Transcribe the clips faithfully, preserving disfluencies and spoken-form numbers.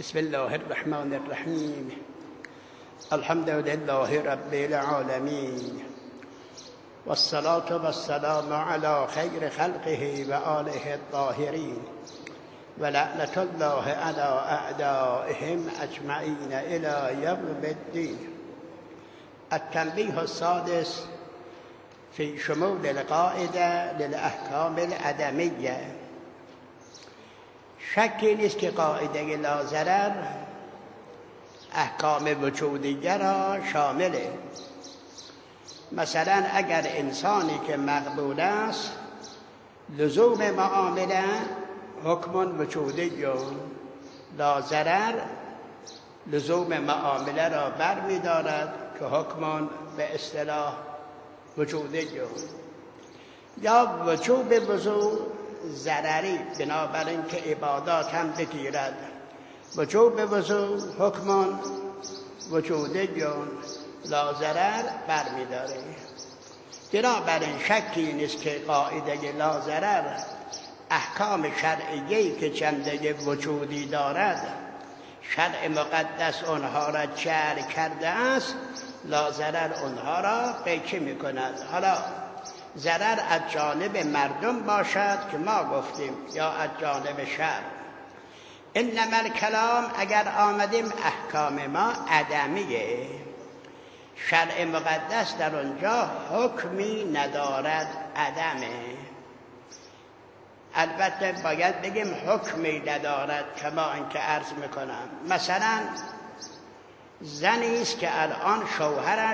بسم الله الرحمن الرحیم. الحمد لله رب العالمین والصلاة والسلام على خیر خلقه و آله الطاهرین و لعنة الله على اعدائهم اجمعین الى یوم الدین. التنبیه السادس في شمول القاعده للاحکام العدمیه. شکی نیست که قاعده لا ضرر احکام وجودیه را شامله. مثلا اگر انسانی که مقبول است لزوم معامله حکم وجودی لا ضرر لزوم معامله را برمی دارد که حکم به اصطلاح وجودی یا وجوب وضوء ضرری، بنابراین که عبادات هم بگیرد وجوب وضوء حکم وجودی لا ضرر برمی‌داره. بنابراین شکی نیست که قاعده لا ضرر احکام شرعیه‌ای که جنبه وجودی دارد شرع مقدس آنها را جعل کرده است، لا ضرر آنها را قیچی می‌کند. حالا ضرر از جانب مردم باشد که ما گفتیم یا از جانب شرع. انما الکلام اگر آمدیم احکام ما عدمیه، شرع مقدس در آنجا حکمی ندارد، عدمه. البته باید بگیم حکمی ندارد کما اینکه عرض میکنم. مثلا زنی است که الان شوهرش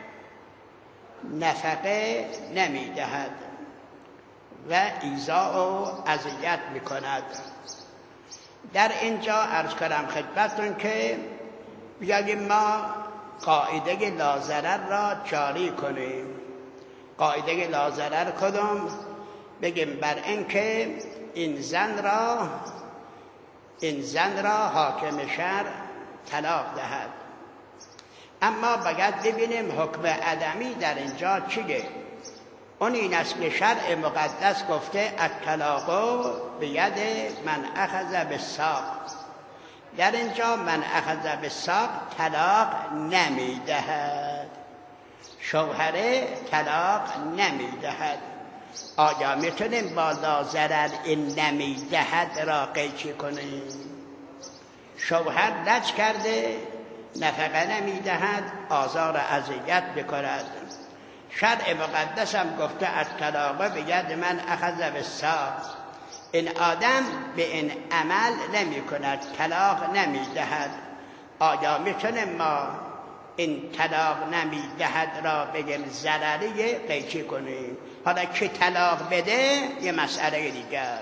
نفقه نمیدهد و ایذا و اذیت میکند. در اینجا عرض کنم خدمتتون که بیاییم ما قاعده لا ضرر را جاری کنیم. قاعده لا ضرر کدوم؟ بگیم بر اینکه این زن را این زن را حاکم شرع طلاق دهد. اما باید ببینیم حکم عدمی در اینجا چیه. اون این است که شرع مقدس گفته الطلاق بید من اخذ بالساق. در اینجا من اخذ بالساق طلاق نمیدهد، شوهر طلاق نمیدهد. آیا میتونیم با لا ضرر این نمیدهد را قیچی کنیم؟ شوهر لج کرده نفقه نمیدهد، آزار اذیت بکند. شرع مقدس هم گفته الطلاق بید من اخذ بالساق. این آدم به این عمل نمی کند، طلاق نمی دهد. آیا میتونیم ما این طلاق نمی دهد را بگیم ضرریه قیچی کنیم؟ حالا که طلاق بده یه مسئله دیگر.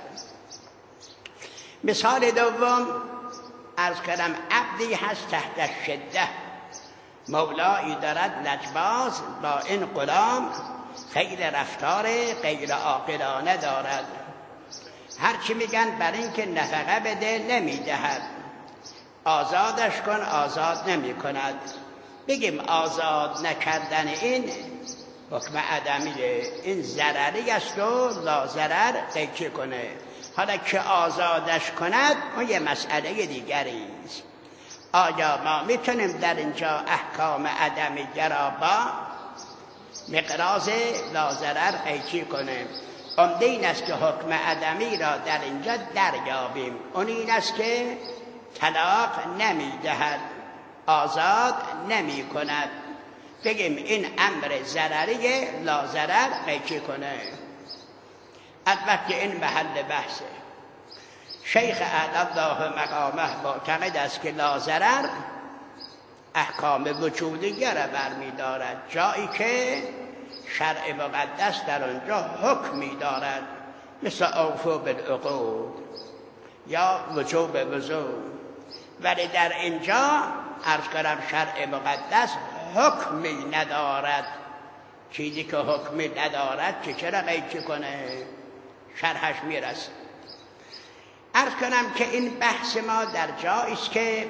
مثال دوم عرض کردم عبدی هست تحت شده، مولایی دارد لجباز، با این غلام خیلی رفتار غیر عاقلانه دارد. هرچی میگن بر این که نفقه بده نمیدهد، آزادش کن، آزاد نمی کند. بگیم آزاد نکردن این حکم عدمیه، این ضرری است و لا ضرر قیچی کنه. حالا که آزادش کند اون یه مسئله دیگری است. آیا ما میتونیم در اینجا احکام عدمیه را با مقراض لا ضرر قیچی کنیم؟ عمده این است که حکم عدمی را در اینجا دریابیم. اون این است که طلاق نمیدهد، آزاد نمی کند. بگیم این امر ضرریه، لا ضرر قیچی کنه. البته این محل بحثه. شیخ اعلی الله مقامه معتقد است که لا ضرر احکام وجودیه را برمی دارد، جایی که شرع مقدس در آنجا حکمی دارد، مثل اوفوا بالعقود یا وجوب وضوء. ولی در اینجا عرض کنم شرع مقدس حکمی ندارد. چیزی که حکمی ندارد که چرا قیچی کنه؟ شرحش میرسه. عرض کنم که این بحث ما در جایی است که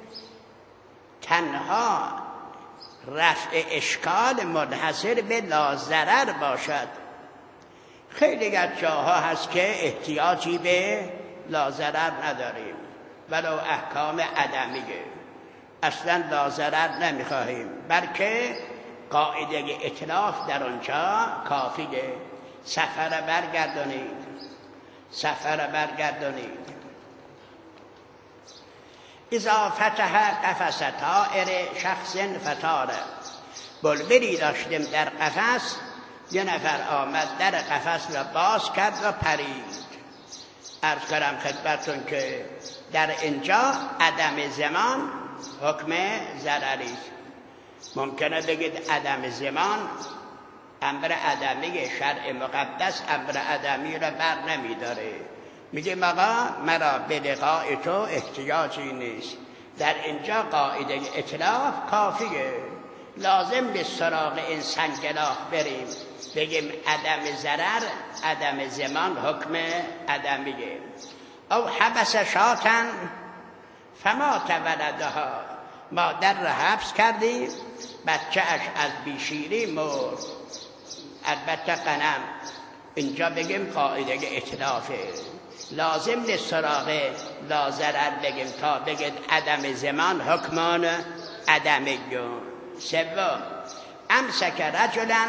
تنها رفع اشکال منحصر به لا ضرر باشد. خیلی از جاها هست که احتیاجی به لا ضرر نداریم. ولو احکام عدمیه. اصلا لا ضرر نمیخواهیم، بلکه قاعده اتلاف در اونجا کافیه. سفر برگردانید، سفر برگردانید. اذا فتح قفس طائر شخص فتاره. بلبلی داشتیم در قفس، یه نفر آمد در قفس را باز کرد و پرید. عرض کردم خدمتتون که در اینجا عدم زمان حکم ضرری است. ممکنه بگید عدم زمان امر عدمی، شرع مقدس امر عدمی را بر نمیداره. میگه آقا مرا به لقاء تو احتیاجی نیست. در اینجا قاعده اطلاف کافیه، لازم به سراغ این سنگلاخ بریم بگیم عدم ضرر عدم زمان حکم عدمیه. او حبس شاتن فما تولدها، مادر را حبس کردیم بچه اش از بیشیری مرد. البته غنم اینجا بگیم قاعده اطلافه، لازم به سراغ لا ضرر بگیم تا بگید عدم زمان حکمان عدمیون. سوم امسک رجلا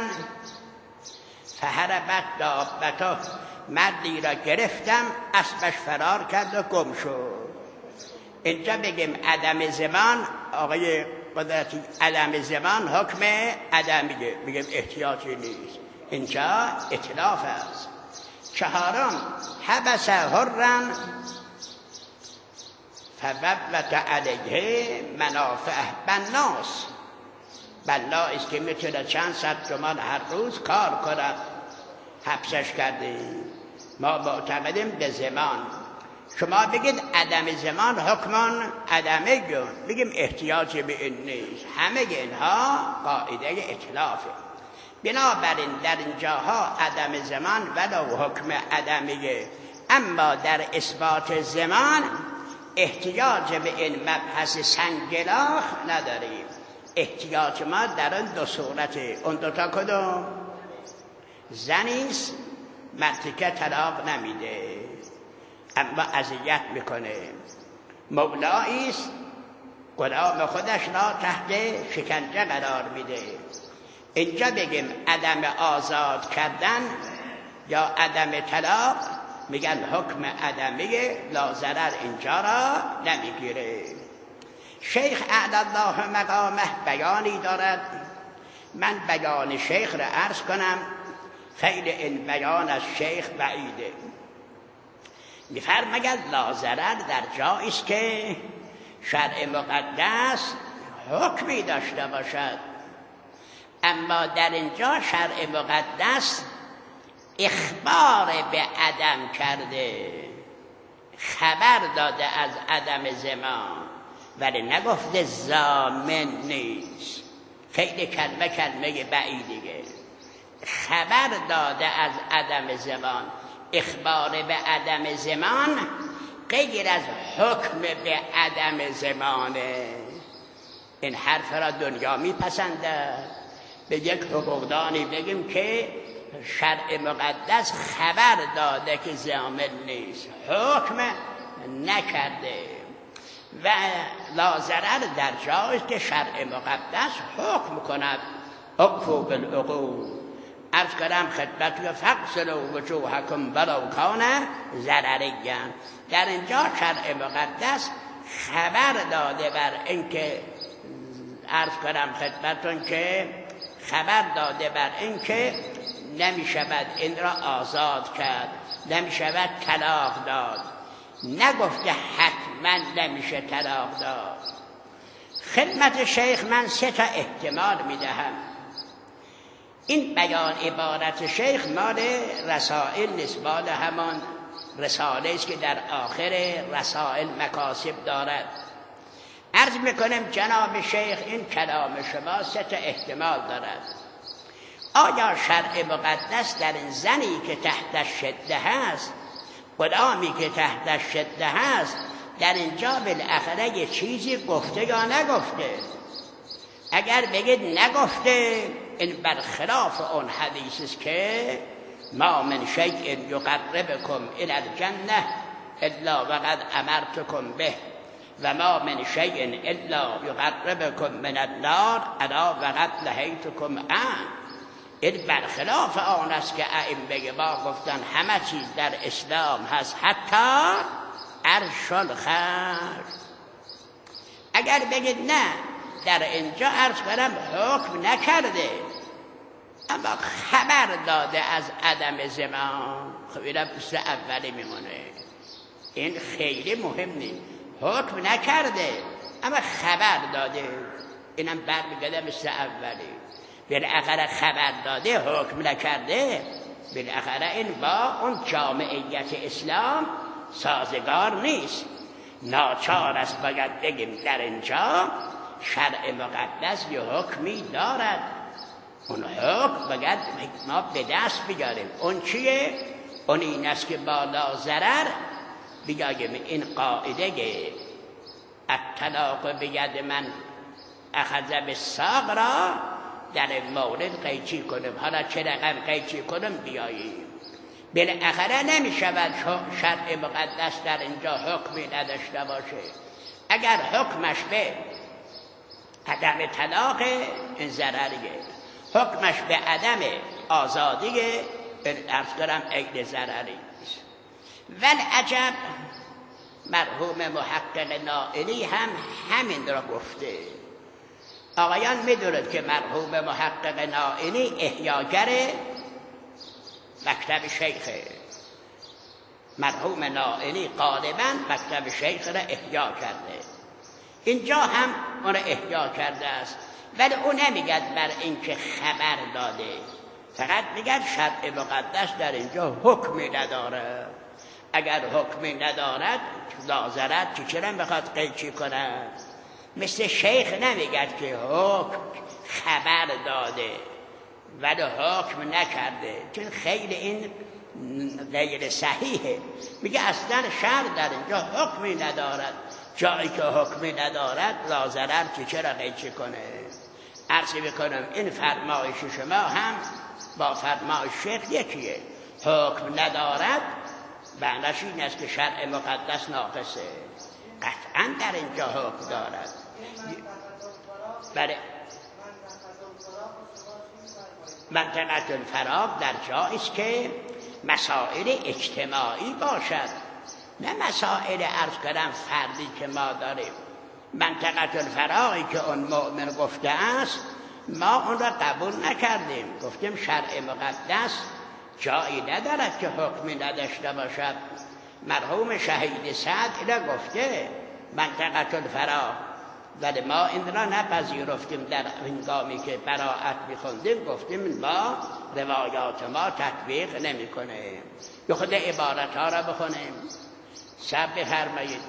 فهربت دابته، مردی را گرفتم اسبش فرار کرد و گم شد. اینجا بگیم عدم زمان آقای قدرتی عدم زمان حکم عدمیه، بگیم احتیاجی نیست، اینجا اتلاف است. چهارم حبس حرن فوت علیه منافع بناس. بنا است که میتونه چند صد تومان هر روز کار کند، حبسش کردیم. ما معتقدیم به زمان. شما بگید عدم زمان حکمان عدمی گون، بگیم احتیاجی به این نیست. همه اینها قاعده اطلافه. بنابراین در اینجاها عدم زمان ولو حکم عدمیه، اما در اثبات زمان احتیاج به این مبحث سنگلاخ نداریم. احتیاج ما در اون دو صورته. اون دوتا کدوم؟ زنیست مرتکه طلاق نمیده اما اذیت میکنه، مولاییست غلام خودش را تحت شکنجه قرار میده. اینجا بگیم عدم آزاد کردن یا عدم طلاق، میگن حکم عدمیه، لا ضرر اینجا را نمیگیره. شیخ اعلی الله مقامه بیانی دارد، من بیان شیخ را عرض کنم، خیلی این بیان از شیخ بعیده. میفرماید لا ضرر در جایی است که شرع مقدس حکمی داشته باشد، اما در اینجا شرع مقدس اخبار به عدم کرده، خبر داده از عدم زمان، ولی نگفته ضامن نیست. خیلی کلمه کلمه بعیدیه. خبر داده از عدم زمان، اخبار به عدم زمان غیر از حکم به عدم زمانه. این حرف را دنیا میپسنده. به یک حقوقدانی بگیم که شرع مقدس خبر داده که ضامن نیست، حکم نکرده. و لا ضرر در جایی که شرع مقدس حکم کند اقفوا بالعقول. عرض کردم خدمت فاغسلوا وجوهکم ولو کان ضرریا. در اینجا شرع مقدس خبر داده بر اینکه، عرض کردم خدمتون که خبر داده بر اینکه نمی شود این را آزاد کرد، نمی شود طلاق داد، نگفته حتما نمیشه طلاق داد. خدمت شیخ من سه تا احتمال میدهم. این بیان عبارت شیخ مال رسائل نیست، مال همان رساله است که در آخر رسائل مکاسب دارد. عرض میکنم جناب شیخ این کلام شما سه تا احتمال دارد. آیا شرع مقدس در این زنی که تحت شده هست، غلامی که تحت شده هست، در اینجا بالاخره یه چیزی گفته یا نگفته؟ اگر بگید نگفته، این برخلاف اون حدیث است که ما من شیء یقربکم الی الجنه الا وقد امرتکم به. و ما من شیء الا یقربکم من النار الا وقد نهیتکم عنه. این برخلاف آن است که ائمه ما گفتن همه چیز در اسلام هست حتی عرش الخرش. اگر بگید نه در اینجا عرض کنم حکم نکرده اما خبر داده از عدم زمان، خب اینم مثل اولی میمونه. این خیلی مهم نیست. حکم نکرده اما خبر داده، اینم برمیگرده مثل اولی. بالاخره خبر داده حکم نکرده، بالاخره این با اون جامعیت اسلام سازگار نیست. ناچار است باید بگیم در اینجا شرع مقدس یه حکمی دارد، اون حکم باید ما به دست بیاریم. اون چیه؟ اون این است که بالا ضرر بیاییم این قاعده الطلاق بید من اخذ بالساق را در این مورد قیچی کنیم. حالا چه رقم قیچی کنیم بیاییم. بالاخره نمیشود شرع مقدس در اینجا حکمی نداشته باشه. اگر حکمش به عدم طلاق این ضرریه، حکمش به عدم آزادیه این ارز کنم عین ضرری. ولی عجب مرحوم محقق نائینی هم همین را گفته. آقایان میدونید که مرحوم محقق نائینی احیاگر مکتب شیخه. مرحوم نائینی غالبا مکتب شیخ را احیا کرده، اینجا هم اون را احیا کرده است، ولی اون نمیگد بر این که خبر داده، فقط میگد شرع مقدس در اینجا حکمی نداره. اگر حکمی ندارد لازرد چی چرا بخواد قیچی کند؟ مثل شیخ نمیگد که حکم خبر داده ولی حکم نکرده، چون خیلی این غیر صحیحه. میگه اصلا شرع در اینجا حکمی ندارد، جایی که حکمی ندارد لازرر که چرا قیچی کنه. عرض بکنم این فرمایش شما هم با فرمایش شیخ یکیه. حکم ندارد معنیش این است که شرع مقدس ناقصه. قطعا در اینجا حکم دارد. بله منطقه الفراغ در جایی است که مسائل اجتماعی باشد، نه مسائل عرض کردم فردی که ما داریم. منطقه الفراغی که اون مؤمن گفته است ما اون را قبول نکردیم، گفتیم شرع مقدس جایی ندارد که حکمی نداشته باشد. مرحوم شهید سعد اینا گفته منطقه الفراغ، ولی ما این را نپذیرفتیم. در هنگامی که براءت می‌خوندیم گفتیم ما روایات ما تطبیق نمی‌کنه. یه خود عبارت ها را بخونیم. سب بفرمایید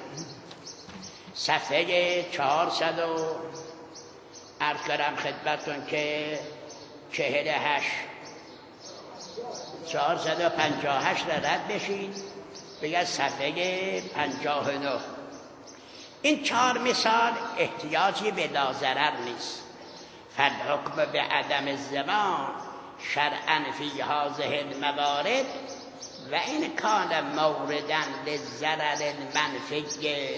صفحه چهارصد و عرض کردم خدمتتون که چهل و هشت چهارصد و پنجاه و هشت را رد بشید بگه صفحه پنجاه و نه. این چهار مثال احتیاجی به لازرر نیست. فالحکم به عدم الزمان شرعا فی هذه الموارد و این کان مورداً للضرر المنفی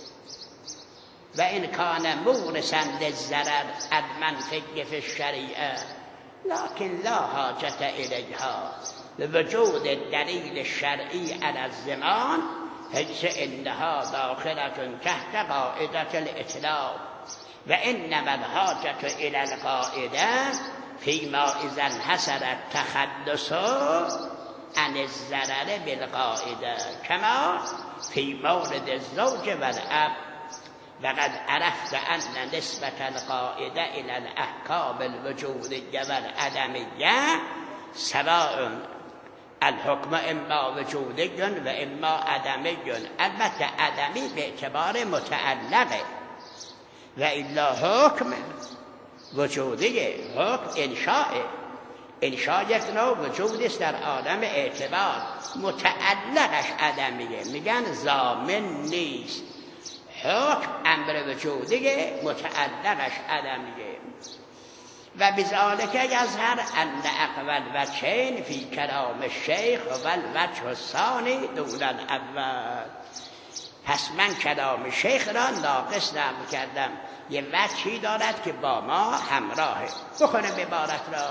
و این کان مورثاً للضرر المنفی فی الشریعه لكن لا حاجت الیها لوجود الدلیل الشرعی علی الزمان حيث انها داخلة تحت قاعدة الاطلاق و انما الحاجة الى القاعدة فيما اذا انحصر التخلص عن الضرر بالقاعدة كما في مورد الزوج والاب. وقد عرفت ان نسبة القاعدة الى الاحكام الوجودية والعدمية سواء الحکم اما وجودی و اما عدمی. البته عدمی به اعتبار متعلقه و الا حکم وجودیه. حکم انشاءه، انشاء یک نوع وجود است در عالم اعتبار، متعلقش عدمیه، میگن ضامن نیست. حکم امر وجودیه، متعلقش عدمیه. و بذالک یظهر ان اقوال وجهین فی کلام الشیخ و الوجه الثانی دون الاول. پس من کلام شیخ را ناقص نقل کردم. یه وجهی دارد که با ما همراهه. بخونم عبارت را.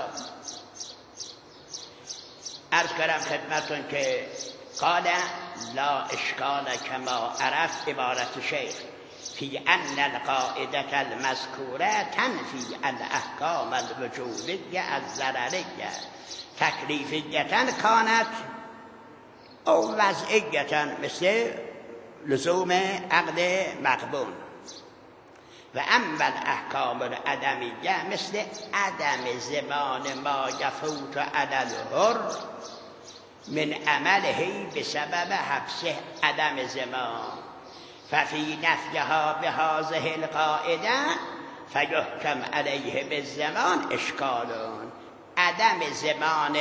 عرض کردم خدمتون که قال لا اشکال کما عرف، عبارت شیخ فی ان القاعده المذکوره تنفی الاحکام الوجودیه الضرریه تکلیفیه کانت او وضعیه، مثل لزوم عقد مقبول. و اما الاحکام العدمیه مثل عدم زمان ما یفوت علی الحر من عمله بسبب حبسه عدم زمان ففی نفیها به هذه القاعده فیحکم علیه بالزمان اشکالون. عدم زمان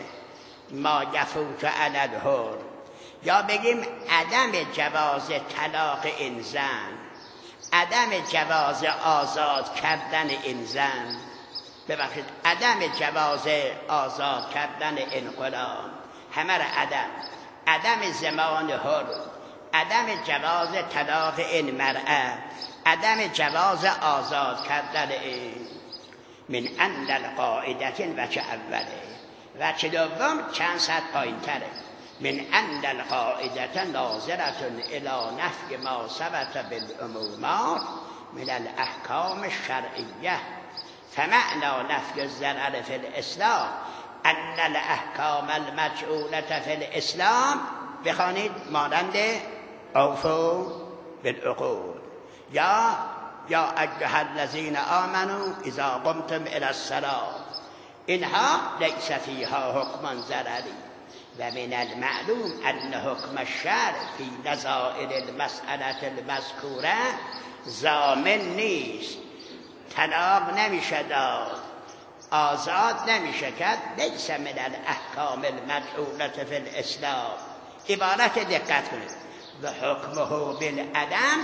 ما یفوت علی الحر، یا بگیم عدم جواز طلاق این زن، عدم جواز آزاد کردن این زن، ببخشید عدم جواز آزاد کردن این غلام، همه را عدم، عدم زمان حر، عدم جواز طلاق این مرأة، عدم جواز آزاد کردن این. من ان القاعده وجه اوله، وجه دوم چند صد پایین تره. من ان القاعده ناظره الى نفی ما ثبت بالعمومات من الاحکام الشرعیه فمعنى نفی الضرر فی الاسلام ان الاحکام المجعولة فی الاسلام، بخوانید مانند اوفوا بالعقود یا یا ایها الذین آمنوا اذا قمتم الى الصلاة، اینها لیس فیها حکم ضرری. و من المعلوم ان حکم الشرع فی نظائر المسألة المذکوره ضامن نیست. طلاق نمیشه داد، آزاد نمیشه کرد. لیس من الاحکام المجعولة فی الاسلام. عبارت دقت کنید. و حکمه بالعدم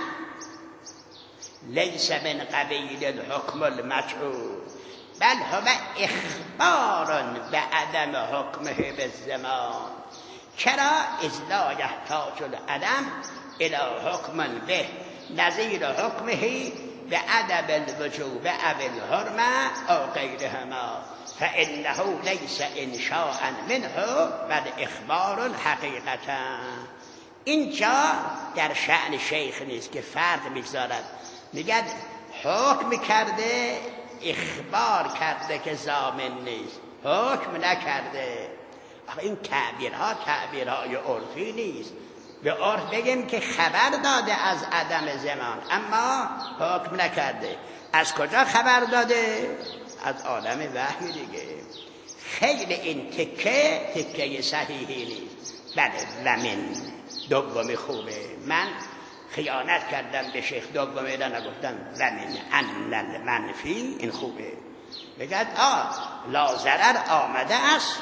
لیس من قبیل الحکم المجعول بل هو اخبار به عدم حکمه بالزمان. چرا؟ اذ لا یحتاج العدم الى حکم به نظیر حکمه به عدم الوجوب او الحرمه او غیرهما فانه لیس انشاء منه بل اخبار حقیقتا. اینجا در شأن شیخ نیست که فرق میگذارد، میگه حکم کرده اخبار کرده که ضامن نیست، حکم نکرده. آخه این تعبیرها تعبیرهای عرفی نیست. به عرف بگیم که خبر داده از عدم زمان اما حکم نکرده. از کجا خبر داده؟ از عالم وحی دیگه. خیلی این تکه تکه صحیحی نیست. بله لمن دومی خوبه. من خیانت کردم به شیخ، دومی را نگفتم. لمن ان المنفی، این خوبه. بگد آه لا ضرر آمده است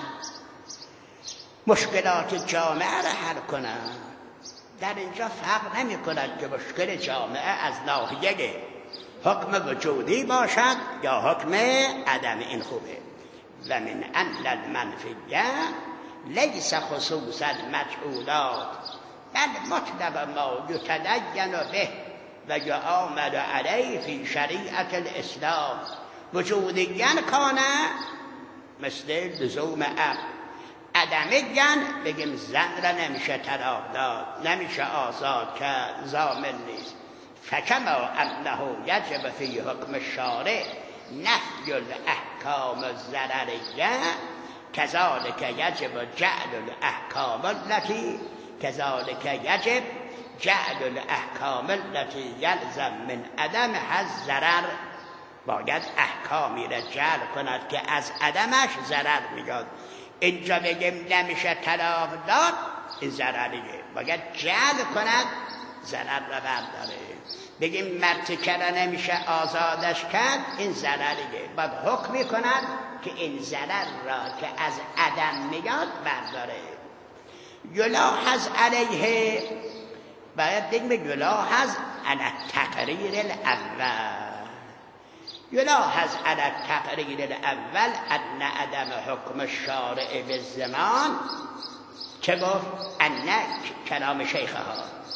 مشکلات جامعه را حل کنند. در اینجا فرق نمی کند که مشکل جامعه از ناحیه حکم وجودی باشد یا حکم عدم، این خوبه. لمن ان المنفیه لیس خصوص المجعولات بل مطلب ما یتدین به و یعامل علیه فی شریعت الاسلام وجودیاً کانه مثل لزوم عقل، عدمیاً بگیم زن را نمیشه طلاق داد، نمیشه آزاد کرد، ضامن نیست. فکما انه یجب فی حکم الشارع نفی الاحکام الضرریه کذالک یجب جعل الاحکام التي كذلك يجب جعل الاحکام التي يلزم من عدم الضرر. باید احکامی را جعل کند که از عدمش ضرر میاد. اینجا بگیم نمیشه طلاق داد، این ضرریه، باید جعل کند ضرر را برداره. بگیم مرتکه را نمیشه آزادش کرد، این ضرریه، باید حکمی کند که این ضرر را که از عدم میاد برداره. یلاحظ علیه، باید بگیم یلاحظ علی التقریر الاول. یلاحظ علی التقریر الاول ان عدم حکم الشارع بالزمان، چه گفت؟ ان کلام شیخ ها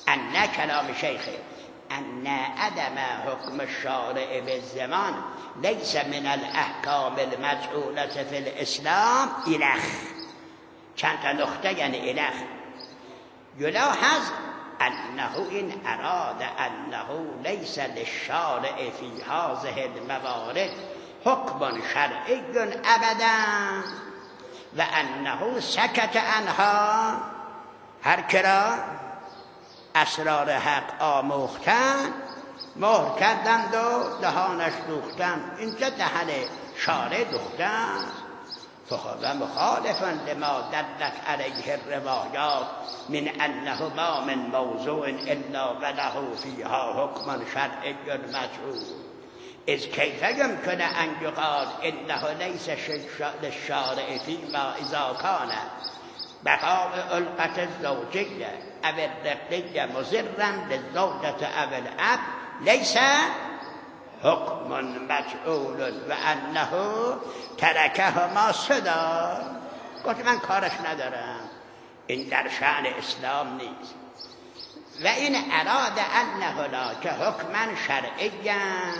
ان کلام شیخه ان عدم حکم الشارع بالزمان لیس من الاحکام المجعولة فی الاسلام الخ. چند تا نقطه یعنی الخ. یلاحظ انه این اراد انه لیس للشارع فی هذه الموارد حکم شرعی ابدا و انه سکت عنها. هر کرا اسرار حق آموختن مهر کردند و دهانش دوختن. اینجا دهن شارع دوختن. فهو مخالفا لما دلت علیه الروایات من انه ما من موضوع الا وله فیها حکم شرعی مجعول. اذ کیف یمکن ان یقال انه لیس للشارع فیما اذا کان بقاء علقة الزوجية او الرقية مضرا للزوجة او الاب ليس حكم مجعول و انه ترکهما صدا. گفت من کارش ندارم، این در شأن اسلام نیست. و این اراد ان هناک حکما شرعیا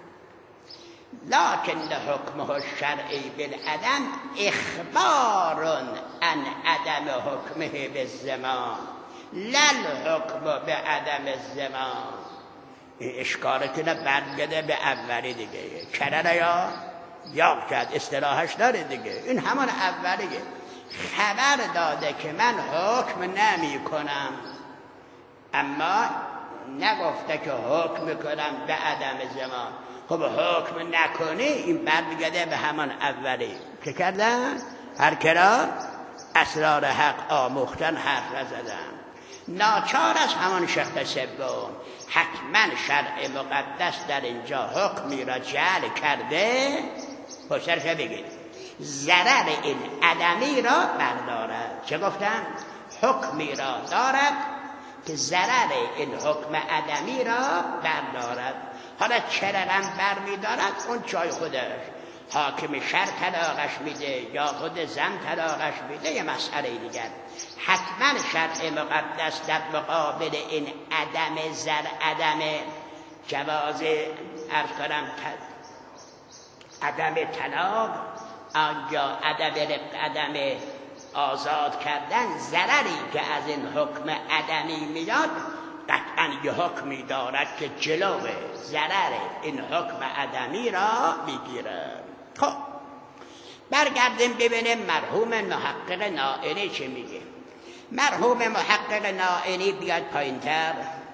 لكن حکمه الشرعی بالعدم اخبار عن عدم حکمه بالزمان لا الحکم بعدم الزمان. این اشکالتونه برگرده به اولی دیگه. کرده یا یا کرد اصطلاحش داره دیگه. این همان اولیه. خبر داده که من حکم نمی کنم، اما نگفته که حکم کنم به عدم زمان. خب حکم نکنی این برمیگرده به همان اولی که کردن. هر کرا اسرار حق آموختن حرف زدن. ناچار از همان شق سوم حتما شرع مقدس در اینجا حکمی را جعل کرده. پشترش بگید ضرر این عدمی را بردارد. چه گفتم؟ حکمی را دارد که ضرر این حکم عدمی را بردارد. حالا چرا هم بر می دارد اون جای خودش. حاکم شر طلاقش میده یا خود زن طلاقش میده یه مسئله دیگر. حتما شرع مقدس در مقابل این عدم زر عدم جواز عرض کنم عدم طلاق یا عدم عدم آزاد کردن ضرری که از این حکم عدمی میاد قطعا یه حکمی دارد که جلوه ضرر این حکم عدمی را میگیره. خب برگردیم ببینیم مرحوم محقق نائینی چه میگه. مرحوم محقق نائینی بیاد پایین تر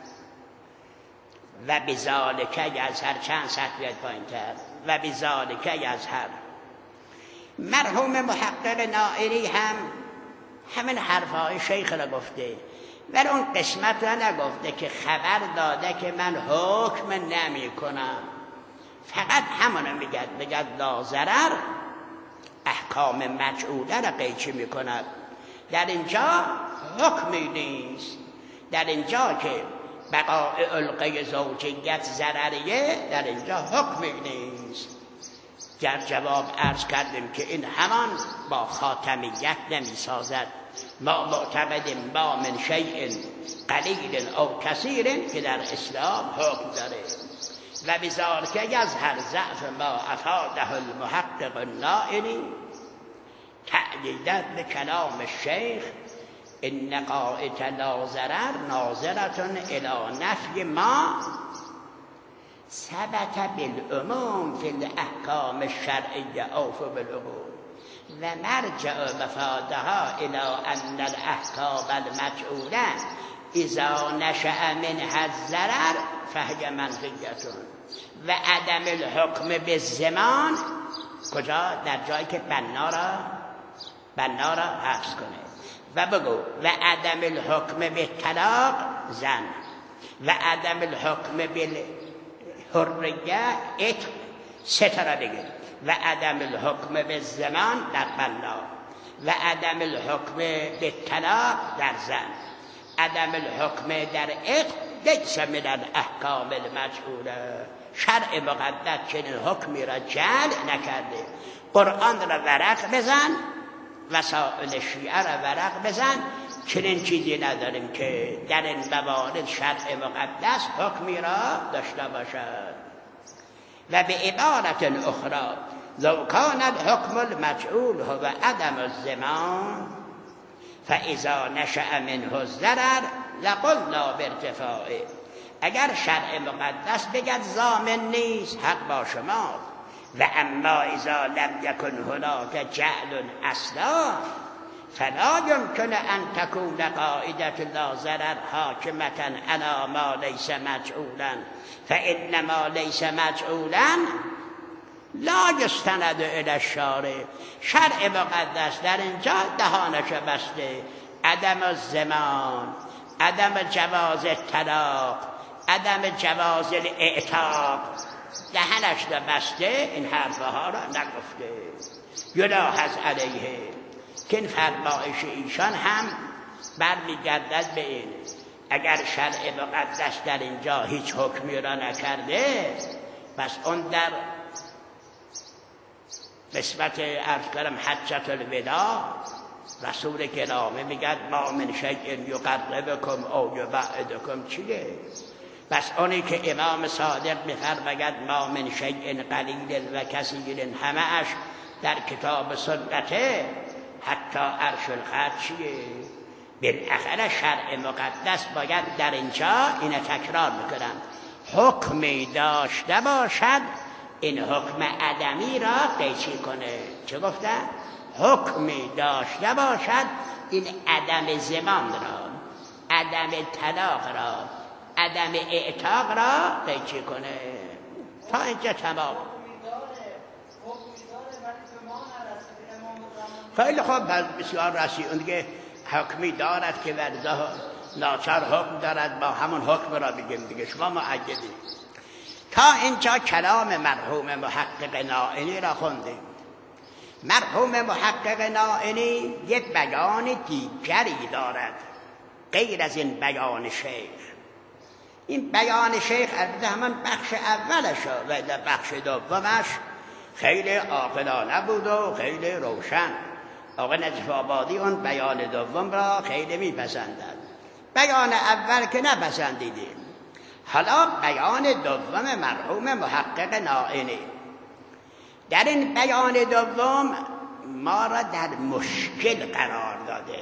و بذالک یظهر چند سطح بیاد پایین تر و بذالک یظهر. مرحوم محقق نائینی هم همین حرفهای شیخ را گفته ولی اون قسمت را نگفته که خبر داده که من حکم نمی کنم. فقط همونو میگد میگد لا ضرر احکام مجعوله را قیچی میکند. در اینجا حکمی نیست. در اینجا که بقاء علقه زوجیت ضرریه در اینجا حکمی نیست. در جواب عرض کردیم که این همان با خاتمیت نمی سازد. ما معتقدیم ما من شیء قلیل او کثیر که در اسلام حکم داره و بذالک یظهر ضعف ما افاده المحقق النائینی تأییدت به کلام الشیخ ان قاعده لا ضرر ناظرة الی نفی ما ثبت بالعموم فی الاحکام الشرعیه او فی بالعموم و مرجع مفادها الى ان الاحکام المجعوله اذا نشأ منها الضرر فهي منفیه و عدم الحکم بالزمان کجا؟ در جایی که بنا را بنا را حفظ کنه و بگو و عدم الحکم بالطلاق زن و عدم الحکم بالحریه عتق ستاره بگیر و عدم الحکم بالزمان در بنا و عدم الحکم بالطلاق در زن. عدم الحکم در عتق لیس من الاحکام المجعوله. شرع مقدس چنین حکمی را جعل نکرده. قرآن را ورق بزن، وسائل شیعه را ورق بزن، چنین چیزی نداریم که در این موارد شرع مقدس حکمی را داشته باشد. و به عبارت اخرى لو کان الحکم المجعول هو عدم الضمان فاذا نشأ منه الضرر لقلنا بارتفاعه. اگر شرع مقدس بگد ضامن نیست، حق با شما، و اما اذا لم یکن هناک جعل اصلا فلا يمكن ان تكون قاعده لا ضرر حاکمه علی ما لیس مجعولا فانما لیس مجعولا لا یستند الی الشارع. شرع مقدس در اینجا دهانش بسته، عدم الضمان، عدم جواز طلاق، عدم جواز الاعتاق، دهنش بسته، این حرفها را نگفته. یلاحظ علیه که این فرمایش ایشان هم برمیگردد به این، اگر شرع مقدس در اینجا هیچ حکمی را نکرده، پس اون در قسمت عرض کردم حجت الوداع رسول گرامی میگد ما من شیء یقربکم او یبعدکم چیه؟ پس اونی که امام صادق میفرماید ما من شیء قلیل و کثیر همه‌اش در کتاب سنته، حتی عرش الخط چیه؟ بالاخره شرع مقدس باید در اینجا اینه تکرار میکنم حکمی داشته باشد، این حکم عدمی را قیچی کنه. چه گفتن؟ حکمی داشته باشد این عدم زمان را، عدم طلاق را، عدم اعتاق را قیچی کنه. تا اینجا تمام. خیلی خوب، بسیار رسی. اون دیگه حکمی دارد که ورزا ناچار حکم دارد، با همون حکم را بگیم دیگه، شما معیدی. تا اینجا کلام مرحوم محقق نائینی را خوندیم. مرحوم محقق نائینی یک بیان دیگری دارد غیر از این بیان شیخ. این بیان شیخ البته همان بخش اولش و بخش دومش خیلی عاقلانه بود و خیلی روشن. آقا نجف آبادی اون بیان دوم را خیلی میپسندد، بیان اول که نپسندیدیم. حالا بیان دوم مرحوم محقق نائینی، در این بیان دوم ما را در مشکل قرار داده.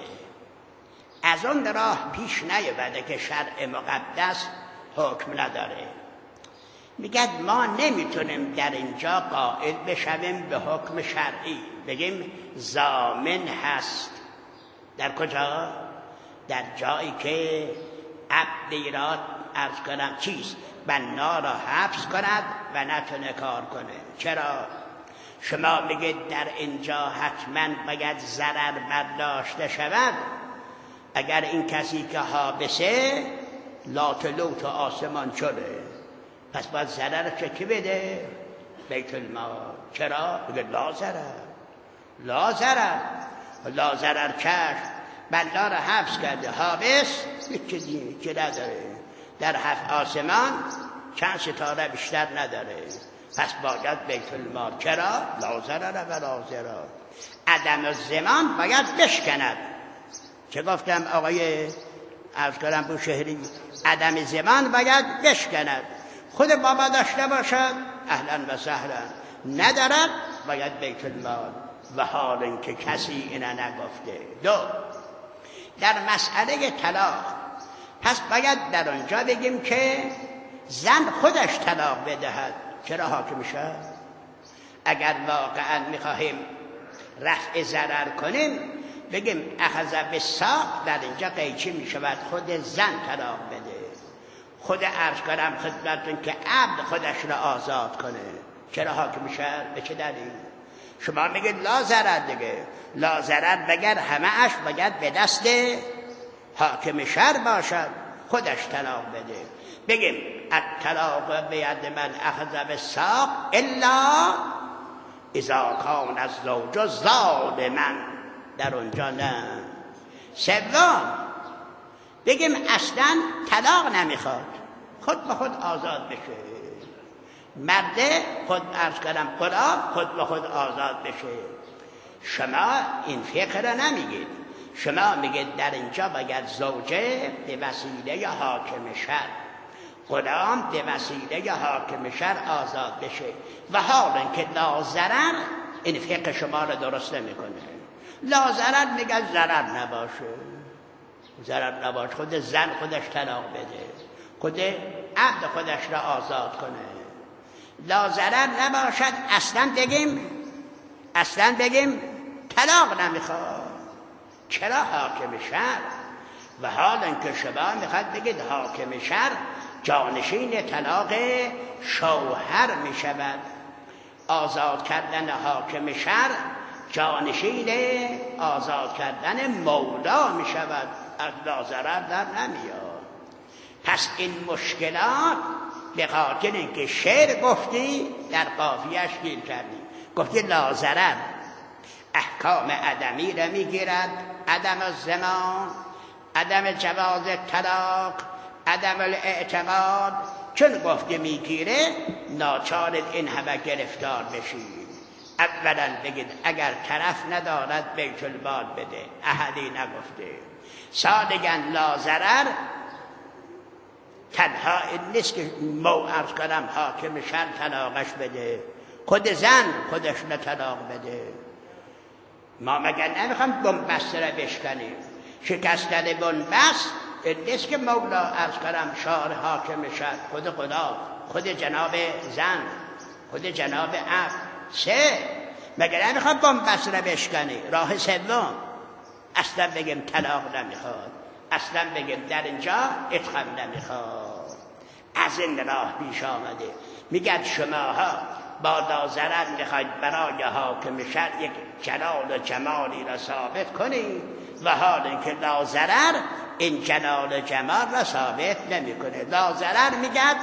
از اون راه پیش نیامده که شرع مقدس حکم نداره. میگه ما نمیتونیم در اینجا قائل بشویم به حکم شرعی، بگیم ضامن هست. در کجا؟ در جایی که عبدی را عرض کنم چیست بنا را حبس کند و نتونه کار کنه. چرا؟ شما میگید در اینجا حتما باید ضرر برداشته شود. اگر این کسی که حابسه لات لوت آسمان شده، پس باید ضرر چه کی بده؟ بیت المال. چرا؟ بگه لا ضرر، لا ضرر، لا ضرر کش بنده را حبس کرده، حابس هیچ چیزی که نداره، در هفت آسمان چند ستاره بیشتر نداره، پس باید بیت المال. چرا؟ لا ضرر و لا ضرر. عدم الضمان باید بشکند. چه گفتم آقای عرض کردم بوشهری؟ عدم ضمان باید بشکند. خود بابا داشته باشد اهلا و سهلا، ندارد باید بیت المال، و حال اینکه کسی اینه نگفته. دو، در مسئله طلاق پس باید در آنجا بگیم که زن خودش طلاق بدهد. چرا حاکم شد؟ اگر واقعا میخواهیم رفع ضرر کنیم بگیم اخذ بالساق، در اینجا قیچی میشود خود زن طلاق بده. خود عرض کنم خدمتتون که عبد خودش را آزاد کنه. چرا حاکم شد؟ به چه دلیل؟ شما میگید لا ضرر دیگه، لا ضرر بگر همه اش باید به دست حاکم شر باشد، خودش طلاق بده. بگیم الطلاق بید من اخذ بالساق الا اذا کان الزوج ظالما، در اونجا نه. سوم بگیم اصلا طلاق نمیخواد، خود به خود آزاد بشه. مرده خود عرض کردم غلام خود به خود آزاد بشه. شما این فکر را نمیگید. شما میگید در اینجا باید زوجه به وسیله حاکم شر، غلام به وسیله حاکم شر آزاد بشه و حال اینکه لاضرر، این فقه شما رو درست نمیکنه. لاضرر میگه ضرر نباشه، ضرر نباشه، خود زن خودش طلاق بده، خود عبد خودش را آزاد کنه. لاضرر نباشد اصلا بگیم اصلا بگیم طلاق نمیخواد. چرا؟ حاکم شر. و حال اینکه شما میخواد بگید حاکم شر جانشین طلاق شوهر میشود، آزاد کردن حاکم شر جانشین آزاد کردن مولا میشود، از لاضرر در نمیاد. پس این مشکلات به خاطر اینکه شعر گفتی در قافیه‌اش گیر کردی، گفتی لاضرر احکام عدمی را میگیرد، عدم الزمان، عدم جواز طلاق، عدم الاعتقاد. چون گفته میگیره ناچارید این همه گرفتار بشید. اولا بگید اگر طرف ندارد بیت المال بده، احدی نگفته. ثانیاً لاضرر تنها این نیست که مو عرض کنم حاکم شر طلاقش بده، خود زن خودش طلاق بده. ما مگر نمیخوام بنبست را بشکنیم؟ شکستن بنبست این نیست که مولا عرض کنم شار حاکم شد، خود خدا، خود جناب زن، خود جناب عبد. سه، مگر نمیخوام بنبست را بشکنی؟ راه سوم اصلا بگیم طلاق نمیخواد، اصلا بگیم در اینجا اتخام نمیخواد. از این راه پیش آمده. میگن شماها با لاضرر میخواید برای حاکم شر یک جلال و جمالی را ثابت کنید و حال اینکه لاضرر این جلال و جمال را ثابت نمیکنه. لاضرر میگن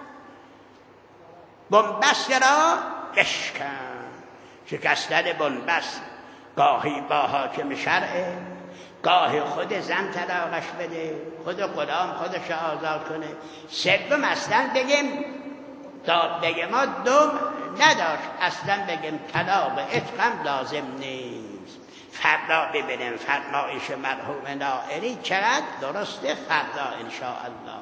بنبست را بشکن. شکستن بنبست گاهی با حاکم شرعه، گاهی خود زن طلاقش بده، خود غلام خودش آزاد کنه. سوم اصلا بگیم دادگاه ما دوم نداشت، اصلا بگیم طلاق اتقام لازم نیست. فردا ببینیم فرمایش مرحوم نائری چقدر درسته. فردا انشاءالله.